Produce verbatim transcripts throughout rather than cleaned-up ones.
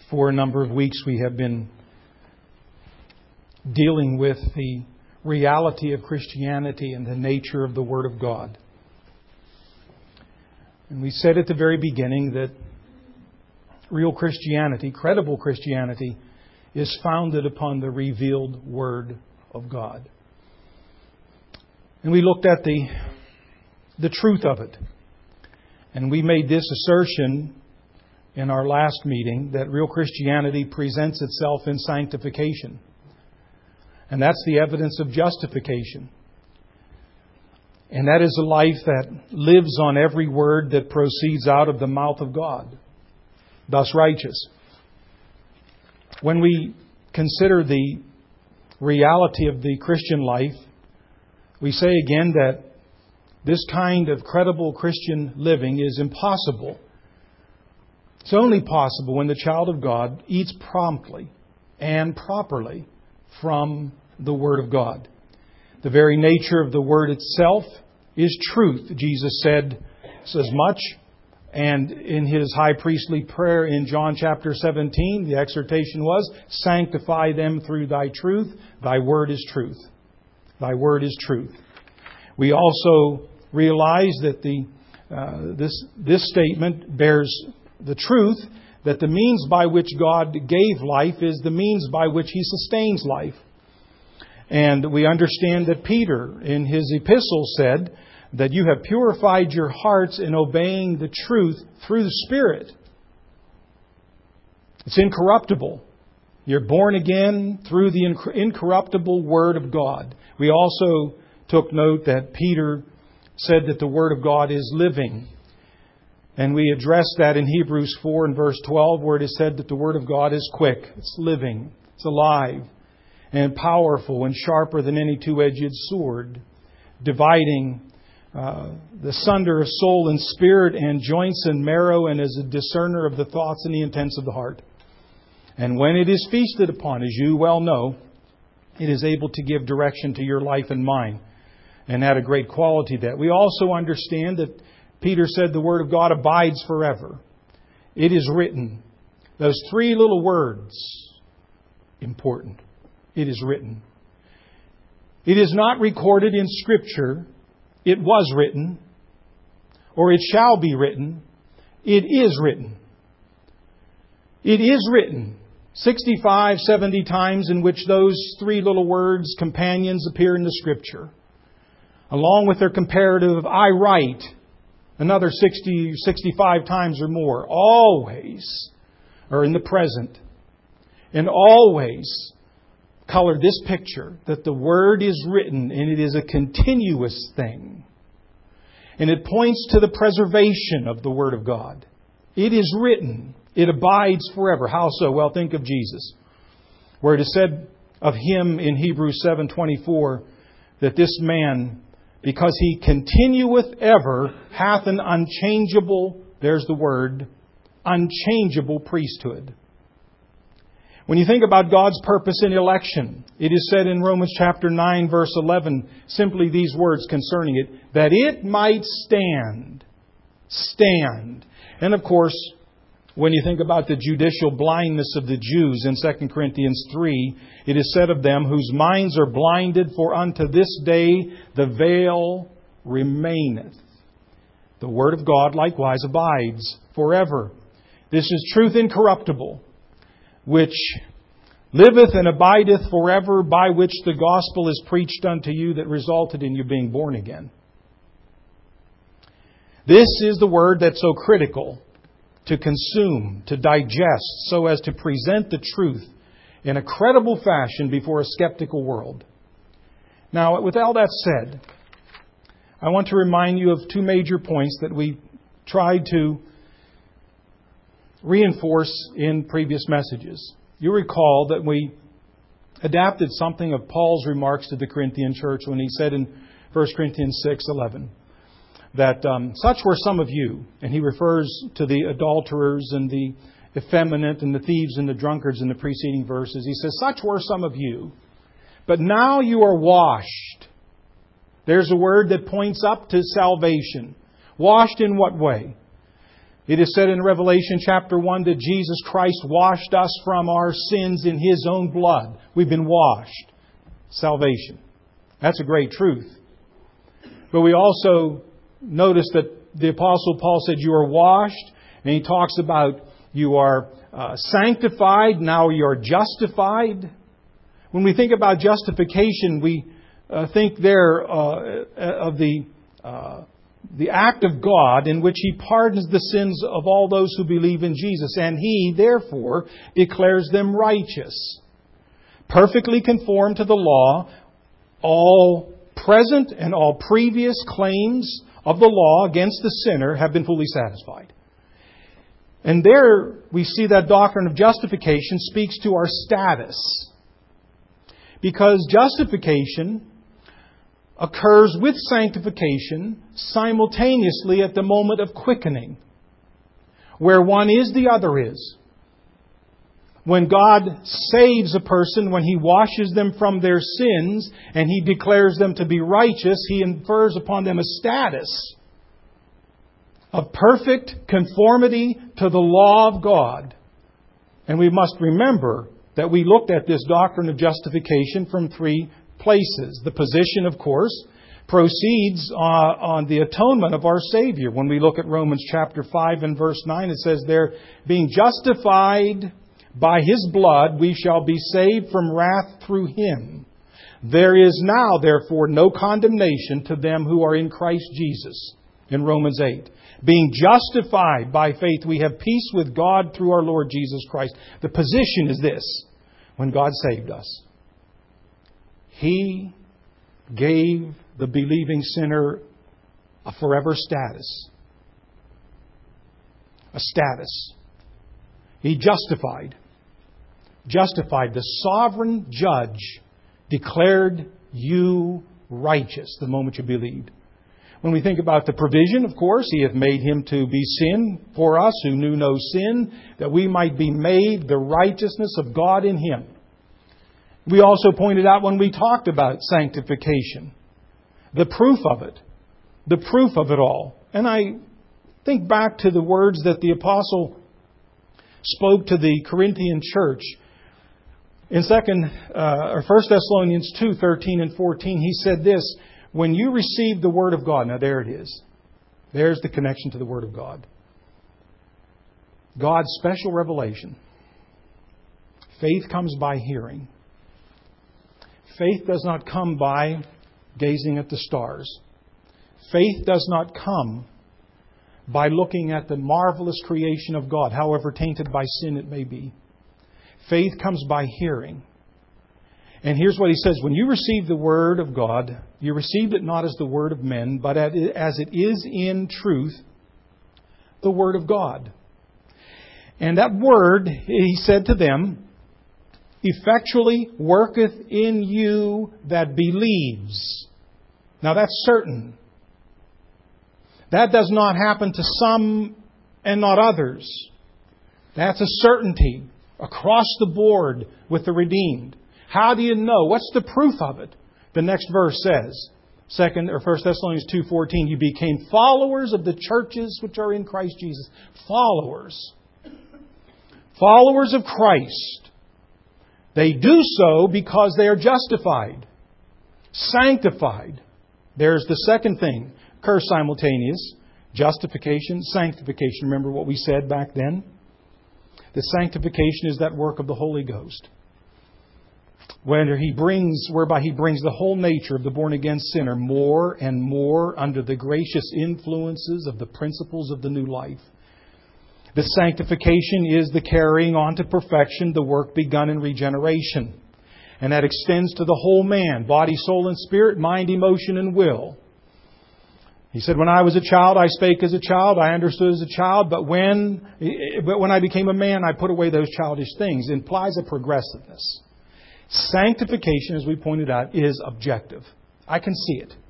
For a number of weeks we have been dealing with the reality of Christianity and the nature of the Word of God. And we said at the very beginning that real Christianity, credible Christianity, is founded upon the revealed Word of God. And we looked at the, the truth of it. And we made this assertion in our last meeting, that real Christianity presents itself in sanctification. And that's the evidence of justification. And that is a life that lives on every word that proceeds out of the mouth of God, thus righteous. When we consider the reality of the Christian life, we say again that this kind of credible Christian living is impossible. It's only possible when the child of God eats promptly and properly from the Word of God. The very nature of the Word itself is truth. Jesus said as much. And in His high priestly prayer in John chapter seventeen, the exhortation was, "Sanctify them through Thy truth. Thy Word is truth." Thy Word is truth. We also realize that the uh, this this statement bears the truth that the means by which God gave life is the means by which He sustains life. And we understand that Peter in his epistle said that you have purified your hearts in obeying the truth through the Spirit. It's incorruptible. You're born again through the incorruptible Word of God. We also took note that Peter said that the Word of God is living. And we addressed that in Hebrews four and verse twelve, where it is said that the Word of God is quick, it's living, it's alive, and powerful and sharper than any two-edged sword, dividing uh, the sunder of soul and spirit and joints and marrow, and as a discerner of the thoughts and the intents of the heart. And when it is feasted upon, as you well know, it is able to give direction to your life and mine, and add a great quality to that. We also understand that Peter said the Word of God abides forever. It is written. Those three little words, important. It is written. It is not recorded in Scripture. It was written. Or it shall be written. It is written. It is written. sixty-five, seventy times in which those three little words, companions, appear in the Scripture. Along with their comparative, I write, another sixty, sixty-five times or more. Always are in the present. And always color this picture that the Word is written and it is a continuous thing. And it points to the preservation of the Word of God. It is written. It abides forever. How so? Well, think of Jesus, where it is said of Him in Hebrews seven twenty-four that this man, because He continueth ever, hath an unchangeable, there's the word, unchangeable priesthood. When you think about God's purpose in election, it is said in Romans chapter nine, verse eleven, simply these words concerning it, that it might stand. Stand. And of course, when you think about the judicial blindness of the Jews in Second Corinthians three, it is said of them, whose minds are blinded, for unto this day the veil remaineth. The Word of God likewise abides forever. This is truth incorruptible, which liveth and abideth forever, by which the gospel is preached unto you, that resulted in you being born again. This is the Word that's so critical to consume, to digest, so as to present the truth in a credible fashion before a skeptical world. Now, with all that said, I want to remind you of two major points that we tried to reinforce in previous messages. You recall that we adapted something of Paul's remarks to the Corinthian church when he said in First Corinthians six eleven, that um, such were some of you. And he refers to the adulterers and the effeminate and the thieves and the drunkards in the preceding verses. He says, such were some of you. But now you are washed. There's a word that points up to salvation. Washed in what way? It is said in Revelation chapter one that Jesus Christ washed us from our sins in His own blood. We've been washed. Salvation. That's a great truth. But we also notice that the Apostle Paul said you are washed, and he talks about you are uh, sanctified, now you are justified. When we think about justification, we uh, think there uh, of the uh, the act of God in which He pardons the sins of all those who believe in Jesus, and He, therefore, declares them righteous, perfectly conformed to the law. All present and all previous claims of the law against the sinner have been fully satisfied. And there we see that doctrine of justification speaks to our status. Because justification occurs with sanctification simultaneously at the moment of quickening. Where one is, the other is. When God saves a person, when He washes them from their sins and He declares them to be righteous, He infers upon them a status of perfect conformity to the law of God. And we must remember that we looked at this doctrine of justification from three places. The position, of course, proceeds uh, on the atonement of our Savior. When we look at Romans chapter five and verse nine, it says there, being justified by His blood, we shall be saved from wrath through Him. There is now, therefore, no condemnation to them who are in Christ Jesus. In Romans eight. Being justified by faith, we have peace with God through our Lord Jesus Christ. The position is this. When God saved us, He gave the believing sinner a forever status. A status. He justified. Justified. The sovereign judge declared you righteous the moment you believed. When we think about the provision, of course, He hath made Him to be sin for us who knew no sin, that we might be made the righteousness of God in Him. We also pointed out when we talked about sanctification, the proof of it, the proof of it all. And I think back to the words that the Apostle spoke to the Corinthian church. In second uh, or First Thessalonians two, thirteen and fourteen, he said this, when you receive the Word of God, now there it is. There's the connection to the Word of God. God's special revelation. Faith comes by hearing. Faith does not come by gazing at the stars. Faith does not come by looking at the marvelous creation of God, however tainted by sin it may be. Faith comes by hearing. And here's what he says. When you receive the Word of God, you received it not as the word of men, but as it is in truth, the Word of God. And that Word, he said to them, effectually worketh in you that believes. Now that's certain. That does not happen to some and not others. That's a certainty across the board with the redeemed. How do you know? What's the proof of it? The next verse says, Second or First Thessalonians two fourteen, you became followers of the churches which are in Christ Jesus. Followers. Followers of Christ. They do so because they are justified. Sanctified. There's the second thing. Occurs simultaneous. Justification, sanctification. Remember what we said back then? The sanctification is that work of the Holy Ghost. Where he brings, whereby He brings the whole nature of the born-again sinner more and more under the gracious influences of the principles of the new life. The sanctification is the carrying on to perfection the work begun in regeneration. And that extends to the whole man, body, soul, and spirit, mind, emotion, and will. He said, when I was a child, I spake as a child, I understood as a child, but when, but when I became a man, I put away those childish things. It implies a progressiveness. Sanctification, as we pointed out, is objective. I can see it.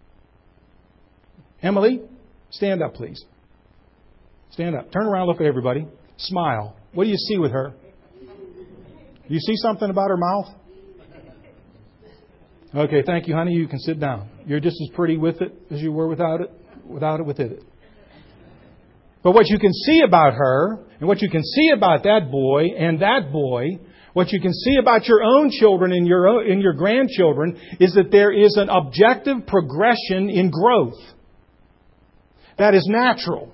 Emily, stand up, please. Stand up. Turn around, look at everybody. Smile. What do you see with her? Do you see something about her mouth? Okay, thank you, honey. You can sit down. You're just as pretty with it as you were without it. Without it, with it. But what you can see about her, and what you can see about that boy and that boy, what you can see about your own children and your own, and your grandchildren, is that there is an objective progression in growth. That is natural.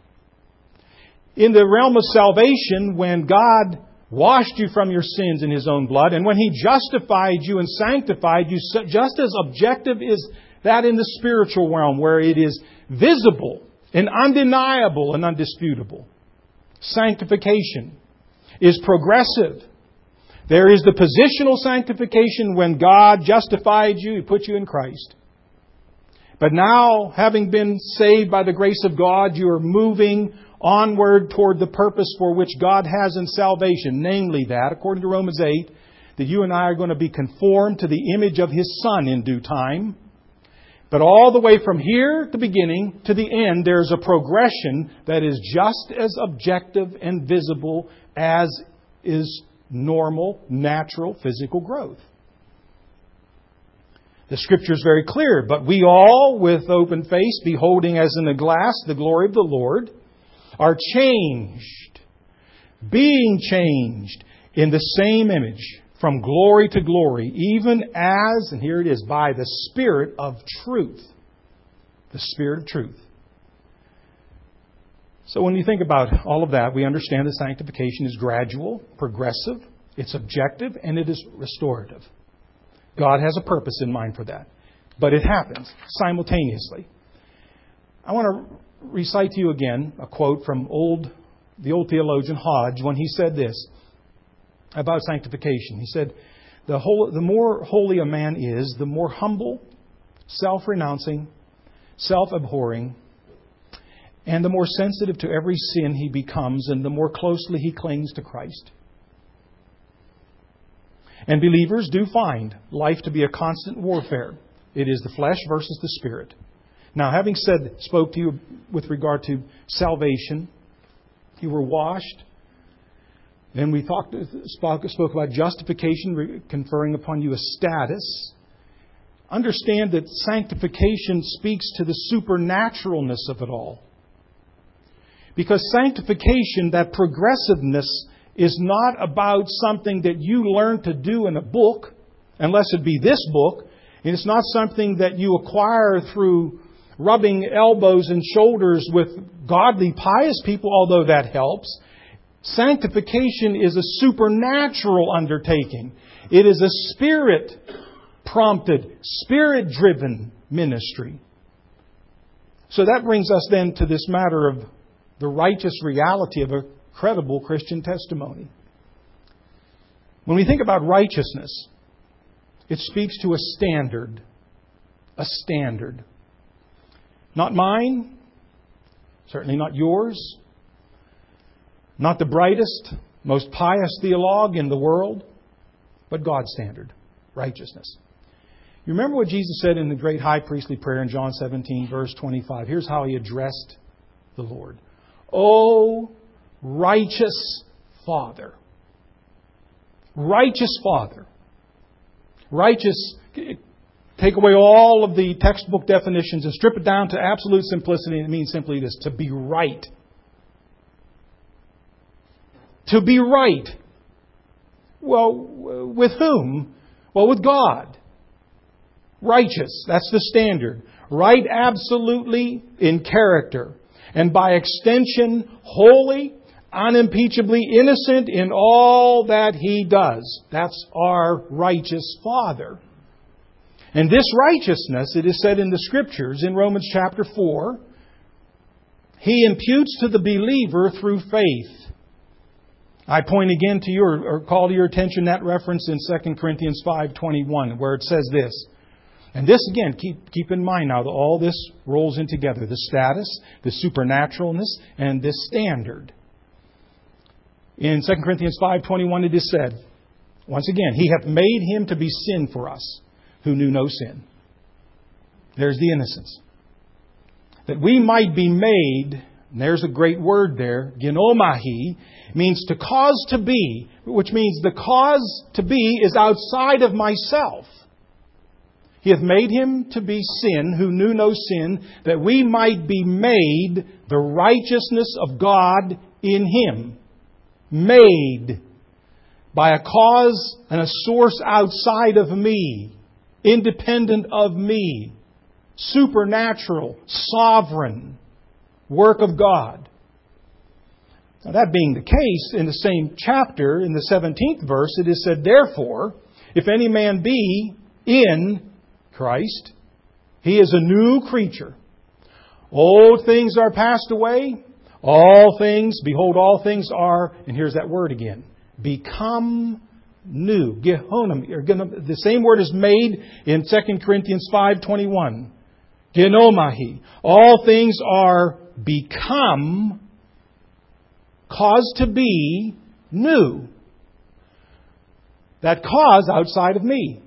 In the realm of salvation, when God washed you from your sins in His own blood, and when He justified you and sanctified you, just as objective is that in the spiritual realm, where it is visible and undeniable and undisputable. Sanctification is progressive. There is the positional sanctification when God justified you, He put you in Christ. But now, having been saved by the grace of God, you are moving onward toward the purpose for which God has in salvation. Namely that, according to Romans eight, that you and I are going to be conformed to the image of His Son in due time. But all the way from here, the beginning, to the end, there's a progression that is just as objective and visible as is normal, natural, physical growth. The Scripture is very clear. But we all, with open face, beholding as in a glass the glory of the Lord, are changed, being changed in the same image, from glory to glory, even as, and here it is, by the Spirit of truth. The Spirit of truth. So when you think about all of that, we understand that sanctification is gradual, progressive, it's objective, and it is restorative. God has a purpose in mind for that. But it happens simultaneously. I want to recite to you again a quote from old, the old theologian Hodge when he said this about sanctification. He said, the, whole, the more holy a man is, the more humble, self-renouncing, self-abhorring, and the more sensitive to every sin he becomes, and the more closely he clings to Christ. And believers do find life to be a constant warfare. It is the flesh versus the spirit. Now, having said, spoke to you with regard to salvation, you were washed. Then we talked, spoke, spoke about justification, conferring upon you a status. Understand that sanctification speaks to the supernaturalness of it all. Because sanctification, that progressiveness, is not about something that you learn to do in a book, unless it be this book. And it's not something that you acquire through rubbing elbows and shoulders with godly, pious people, although that helps. Sanctification is a supernatural undertaking. It is a Spirit-prompted, Spirit-driven ministry. So that brings us then to this matter of the righteous reality of a credible Christian testimony. When we think about righteousness, it speaks to a standard. A standard. Not mine, certainly not yours, not the brightest, most pious theologue in the world, but God's standard, righteousness. You remember what Jesus said in the great high priestly prayer in John seventeen, verse twenty-five. Here's how He addressed the Lord. O righteous Father. Righteous Father. Righteous, take away all of the textbook definitions and strip it down to absolute simplicity. And it means simply this, to be right. To be right. Well, with whom? Well, with God. Righteous. That's the standard. Right absolutely in character. And by extension, holy, unimpeachably innocent in all that He does. That's our righteous Father. And this righteousness, it is said in the Scriptures in Romans chapter four, He imputes to the believer through faith. I point again to your, or call to your attention that reference in Second Corinthians five twenty-one, where it says this. And this again, keep keep in mind now that all this rolls in together. The status, the supernaturalness, and this standard. In Second Corinthians five twenty-one it is said, once again, He hath made Him to be sin for us, who knew no sin. There's the innocence. That we might be made, and there's a great word there, ginomai, means to cause to be, which means the cause to be is outside of myself. He hath made Him to be sin, who knew no sin, that we might be made the righteousness of God in Him. Made by a cause and a source outside of me, independent of me, supernatural, sovereign work of God. Now, that being the case, in the same chapter, in the seventeenth verse, it is said, therefore, if any man be in Christ, he is a new creature. Old things are passed away. All things, behold, all things are, and here's that word again, become new. Gehonom, the same word is made in Second Corinthians five twenty-one. Genomihi. All things are become, caused to be new. That cause outside of me.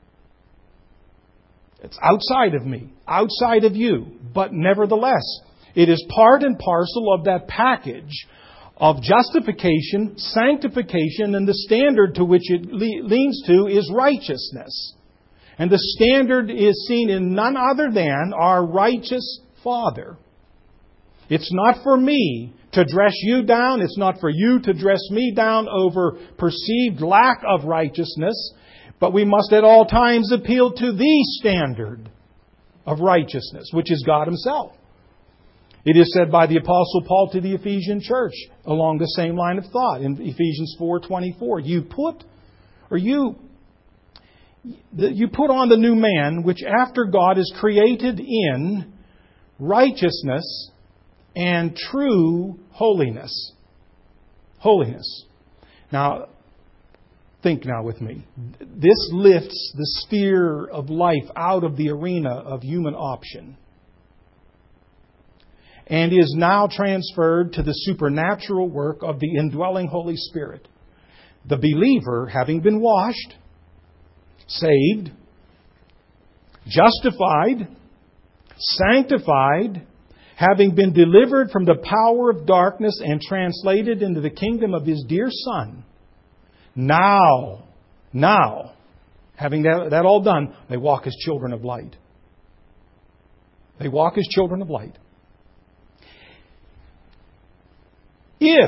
It's outside of me, outside of you. But nevertheless, it is part and parcel of that package of justification, sanctification, and the standard to which it le- leans to is righteousness. And the standard is seen in none other than our righteous Father. It's not for me to dress you down. It's not for you to dress me down over perceived lack of righteousness. But we must at all times appeal to the standard of righteousness, which is God Himself. It is said by the Apostle Paul to the Ephesian church along the same line of thought in Ephesians four twenty-four. You put, or you, you put on the new man, which after God is created in righteousness and true holiness. Holiness. Now, think now with me. This lifts the sphere of life out of the arena of human option and is now transferred to the supernatural work of the indwelling Holy Spirit. The believer, having been washed, saved, justified, sanctified, having been delivered from the power of darkness and translated into the kingdom of His dear Son, now, now, having that, that all done, they walk as children of light. They walk as children of light. If,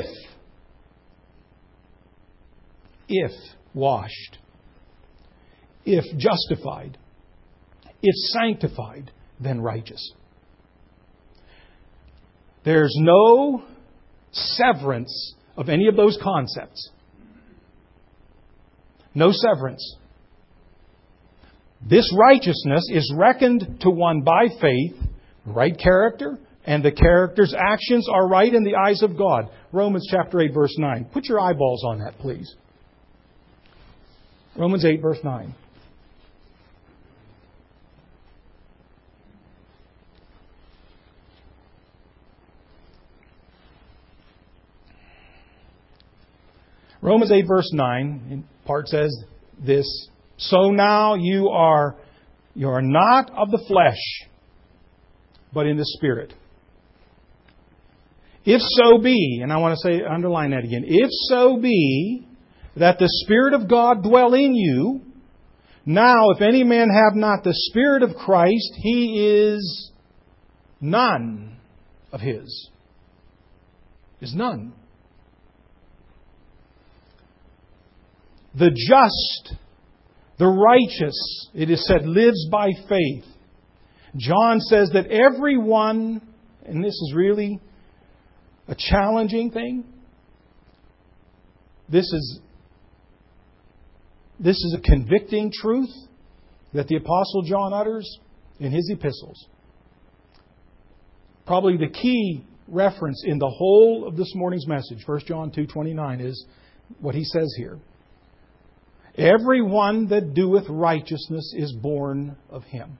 if washed, if justified, if sanctified, then righteous. There's no severance of any of those concepts. No severance. This righteousness is reckoned to one by faith, right character, and the character's actions are right in the eyes of God. Romans chapter eight, verse nine. Put your eyeballs on that, please. Romans eight, verse nine. Romans eight, verse nine, in part says this, so now you are, you are not of the flesh, but in the Spirit. If so be, and I want to say, underline that again, if so be that the Spirit of God dwell in you, now if any man have not the Spirit of Christ, he is none of His. Is none. The just, the righteous, it is said, lives by faith. John says that everyone, and this is really a challenging thing, this is, this is a convicting truth that the Apostle John utters in his epistles. Probably the key reference in the whole of this morning's message, First John two twenty-nine, is what he says here. Everyone that doeth righteousness is born of Him.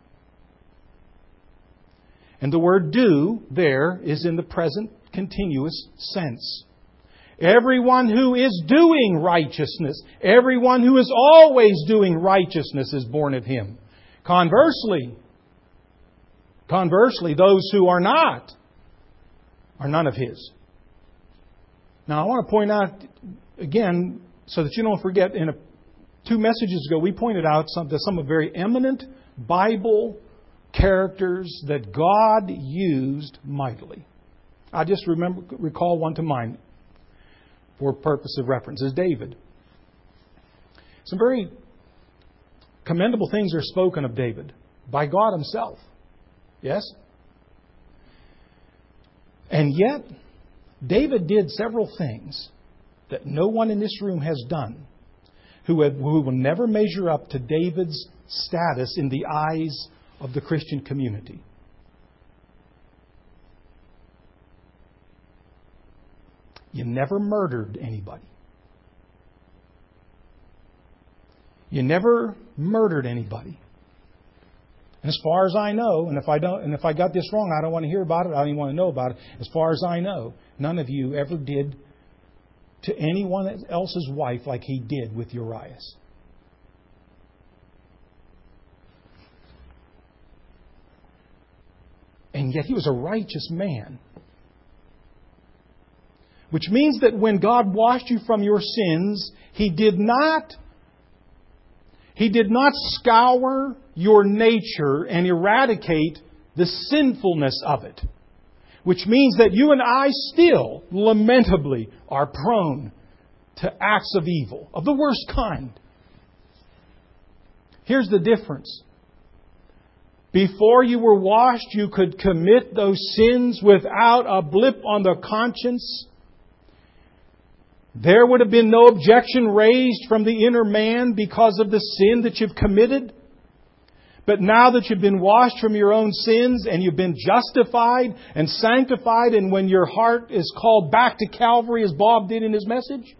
And the word do there is in the present continuous sense. Everyone who is doing righteousness, everyone who is always doing righteousness is born of Him. Conversely, conversely, those who are not are none of His. Now, I want to point out again, so that you don't forget, in a Two messages ago, we pointed out some, that some very eminent Bible characters that God used mightily. I just remember recall one to mind for purpose of reference is David. Some very commendable things are spoken of David by God Himself. Yes? And yet, David did several things that no one in this room has done who, have, who will never measure up to David's status in the eyes of the Christian community. You never murdered anybody. You never murdered anybody. And as far as I know, and if I don't, and if I got this wrong, I don't want to hear about it. I don't even want to know about it. As far as I know, none of you ever did to anyone else's wife like he did with Uriah. And yet he was a righteous man. Which means that when God washed you from your sins, He did not He did not scour your nature and eradicate the sinfulness of it. Which means that you and I still, lamentably, are prone to acts of evil, of the worst kind. Here's the difference. Before you were washed, you could commit those sins without a blip on the conscience. There would have been no objection raised from the inner man because of the sin that you've committed. But now that you've been washed from your own sins and you've been justified and sanctified, and when your heart is called back to Calvary as Bob did in his message,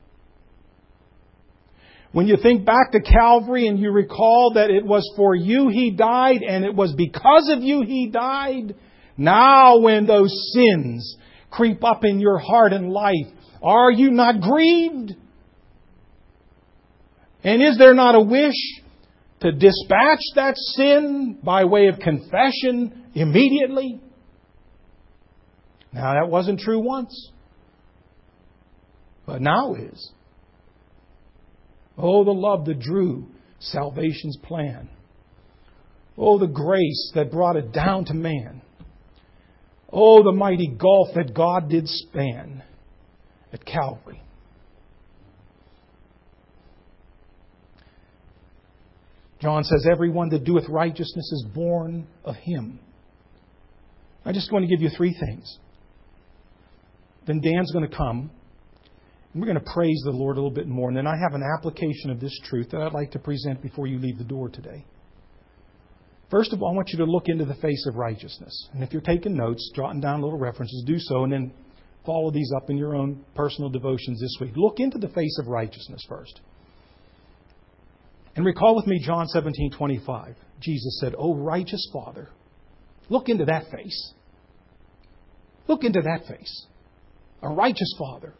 when you think back to Calvary and you recall that it was for you He died and it was because of you He died, now when those sins creep up in your heart and life, are you not grieved? And is there not a wish to dispatch that sin by way of confession immediately? Now that wasn't true once, but now is. Oh, the love that drew salvation's plan. Oh, the grace that brought it down to man. Oh, the mighty gulf that God did span at Calvary. John says, everyone that doeth righteousness is born of Him. I'm just going to give you three things. Then Dan's going to come. And we're going to praise the Lord a little bit more. And then I have an application of this truth that I'd like to present before you leave the door today. First of all, I want you to look into the face of righteousness. And if you're taking notes, jotting down little references, do so. And then follow these up in your own personal devotions this week. Look into the face of righteousness first. And recall with me John seventeen twenty-five. Jesus said, "O righteous Father," look into that face. Look into that face. A righteous Father.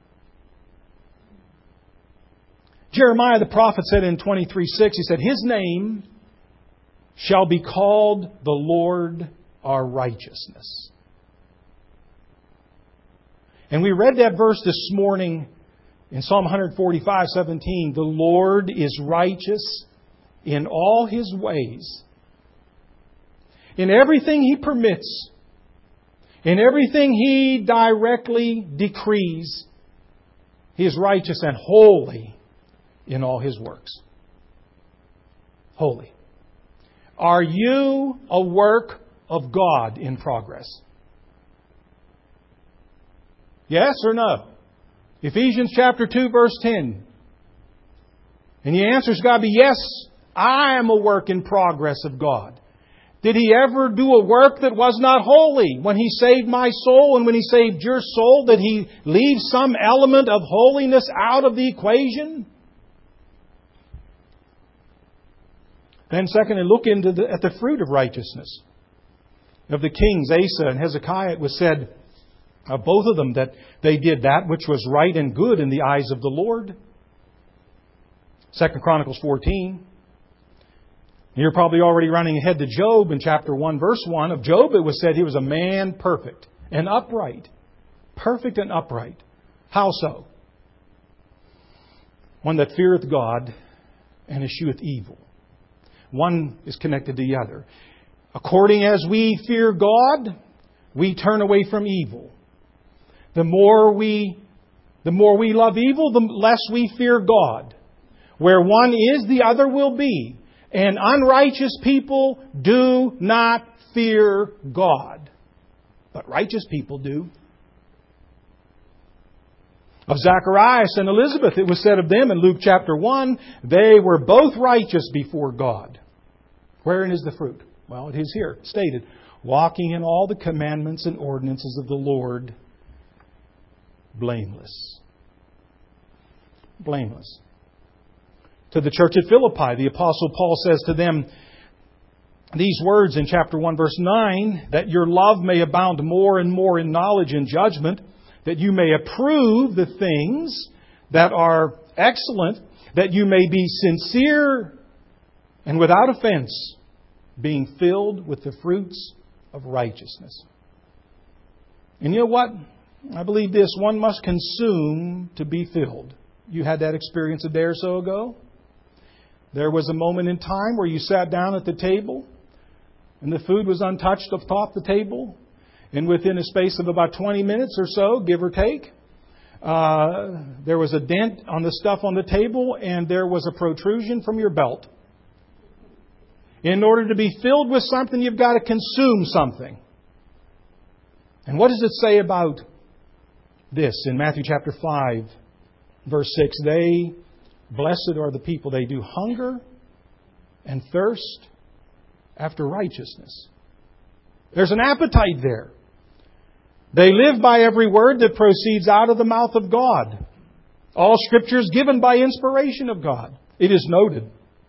Jeremiah the prophet said in twenty-three six, he said, "His name shall be called the Lord our righteousness." And we read that verse this morning in Psalm one forty-five seventeen. The Lord is righteous in all His ways. In everything He permits. In everything He directly decrees. He is righteous and holy in all His works. Holy. Are you a work of God in progress? Yes or no? Ephesians chapter two verse ten. And the answer's got to be yes, I am a work in progress of God. Did He ever do a work that was not holy? When He saved my soul and when He saved your soul, did He leave some element of holiness out of the equation? Then secondly, look into the, at the fruit of righteousness. Of the kings, Asa and Hezekiah, it was said of both of them that they did that which was right and good in the eyes of the Lord. Second Chronicles fourteen. You're probably already running ahead to Job in chapter one, verse one. Of Job, it was said he was a man perfect and upright. Perfect and upright. How so? One that feareth God and escheweth evil. One is connected to the other. According as we fear God, we turn away from evil. The more we, the more we love evil, the less we fear God. Where one is, the other will be. And unrighteous people do not fear God. But righteous people do. Of Zacharias and Elizabeth, it was said of them in Luke chapter one, they were both righteous before God. Wherein is the fruit? Well, it is here stated, walking in all the commandments and ordinances of the Lord, blameless. Blameless. To the church at Philippi, the Apostle Paul says to them these words in chapter one, verse nine, that your love may abound more and more in knowledge and judgment, that you may approve the things that are excellent, that you may be sincere and without offense, being filled with the fruits of righteousness. And you know what? I believe this, one must consume to be filled. You had that experience a day or so ago. There was a moment in time where you sat down at the table and the food was untouched atop the table. And within a space of about twenty minutes or so, give or take, uh, there was a dent on the stuff on the table and there was a protrusion from your belt. In order to be filled with something, you've got to consume something. And what does it say about this in Matthew chapter five, verse six? They, blessed are the people, they do hunger and thirst after righteousness. There's an appetite there. They live by every word that proceeds out of the mouth of God. All Scripture is given by inspiration of God. It is noted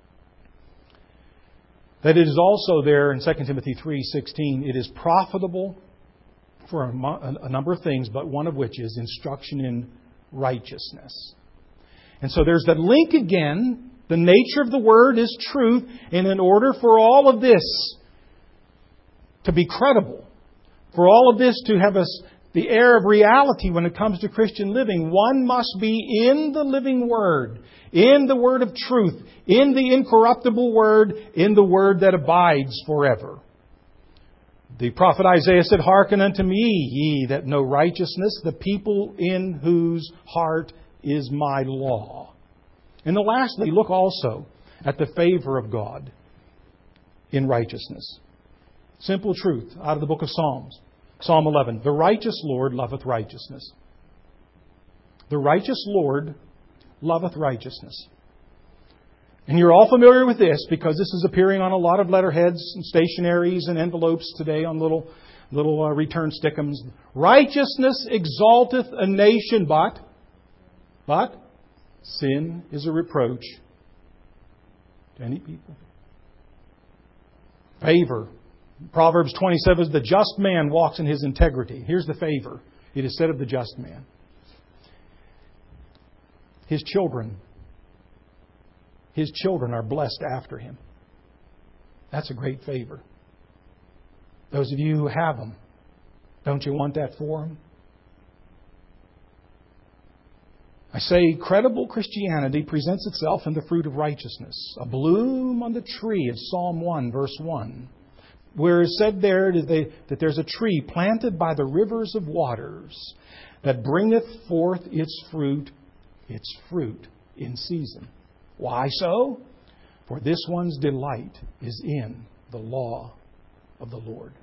that it is also there in Second Timothy three sixteen, it is profitable for a, a number of things, but one of which is instruction in righteousness. And so there's that link again. The nature of the Word is truth, and in order for all of this to be credible, for all of this to have us the air of reality when it comes to Christian living, one must be in the living Word, in the Word of truth, in the incorruptible Word, in the Word that abides forever. The prophet Isaiah said, "Hearken unto me, ye that know righteousness, the people in whose heart is my law." And then lastly, look also at the favor of God in righteousness. Simple truth out of the book of Psalms. Psalm eleven. The righteous Lord loveth righteousness. The righteous Lord loveth righteousness. And you're all familiar with this because this is appearing on a lot of letterheads and stationaries and envelopes today on little little uh, return stickums. Righteousness exalteth a nation, but, but sin is a reproach to any people. Favor. Proverbs twenty-seven, the just man walks in his integrity. Here's the favor. It is said of the just man. His children, his children are blessed after him. That's a great favor. Those of you who have them, don't you want that for them? I say credible Christianity presents itself in the fruit of righteousness. A bloom on the tree of Psalm one, verse one. Where is said there that there's a tree planted by the rivers of waters that bringeth forth its fruit, its fruit in season. Why so? For this one's delight is in the law of the Lord.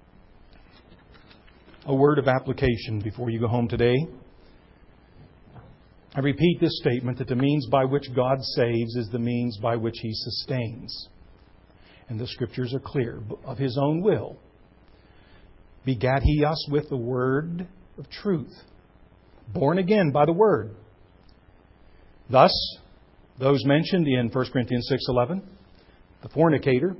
A word of application before you go home today. I repeat this statement that the means by which God saves is the means by which He sustains. And the Scriptures are clear. Of His own will begat He us with the word of truth, born again by the Word. Thus, those mentioned in First Corinthians six eleven, the fornicator,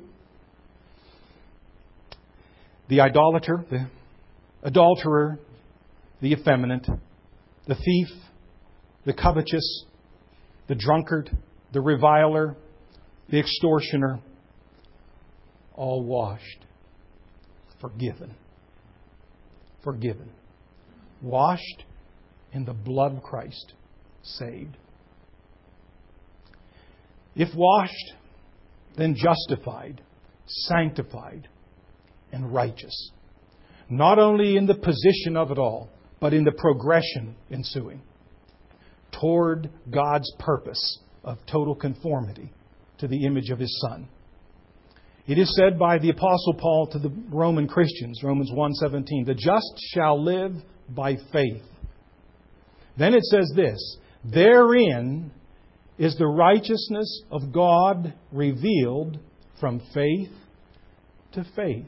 the idolater, the adulterer, the effeminate, the thief, the covetous, the drunkard, the reviler, the extortioner, all washed, forgiven. Forgiven. Washed in the blood of Christ. Saved. If washed, then justified, sanctified, and righteous. Not only in the position of it all, but in the progression ensuing toward God's purpose of total conformity to the image of His Son. It is said by the Apostle Paul to the Roman Christians, Romans one seventeen, the just shall live by faith. Then it says this, therein is the righteousness of God revealed from faith to faith.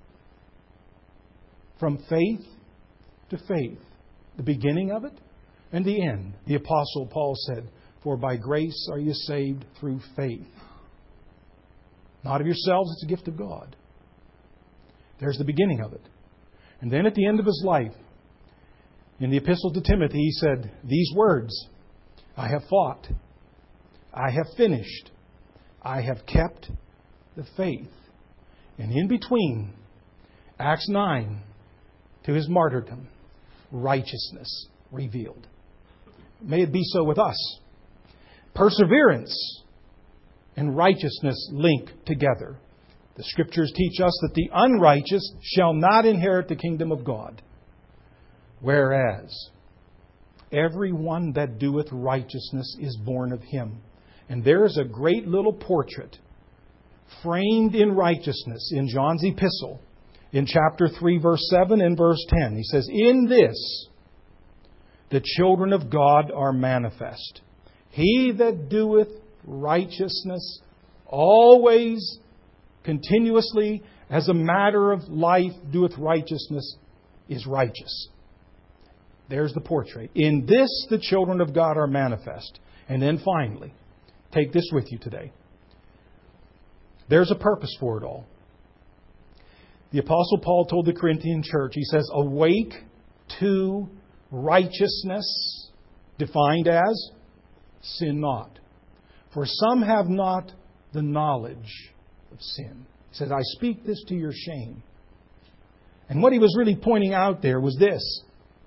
From faith to faith. The beginning of it and the end. The Apostle Paul said, for by grace are you saved through faith. Not of yourselves, it's a gift of God. There's the beginning of it. And then at the end of his life, in the epistle to Timothy, he said these words, I have fought, I have finished, I have kept the faith. And in between, Acts nine, to his martyrdom, righteousness revealed. May it be so with us. Perseverance and righteousness link together. The Scriptures teach us that the unrighteous shall not inherit the kingdom of God. Whereas everyone that doeth righteousness is born of Him. And there is a great little portrait framed in righteousness in John's epistle in chapter three, verse seven and verse ten. He says, in this the children of God are manifest. He that doeth righteousness always, continuously, as a matter of life, doeth righteousness, is righteous. There's the portrait. In this the children of God are manifest. And then finally, take this with you today. There's a purpose for it all. The Apostle Paul told the Corinthian church, he says, awake to righteousness, defined as sin not. For some have not the knowledge of sin. He says, I speak this to your shame. And what he was really pointing out there was this.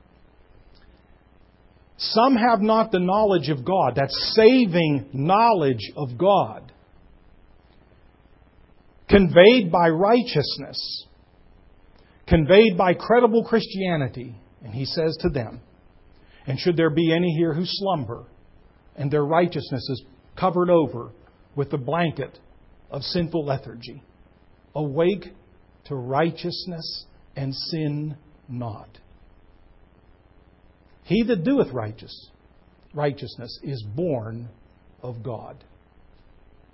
Some have not the knowledge of God, that saving knowledge of God, conveyed by righteousness, conveyed by credible Christianity. And he says to them, and should there be any here who slumber, and their righteousness is covered over with the blanket of sinful lethargy, awake to righteousness and sin not. He that doeth righteous, righteousness is born of God.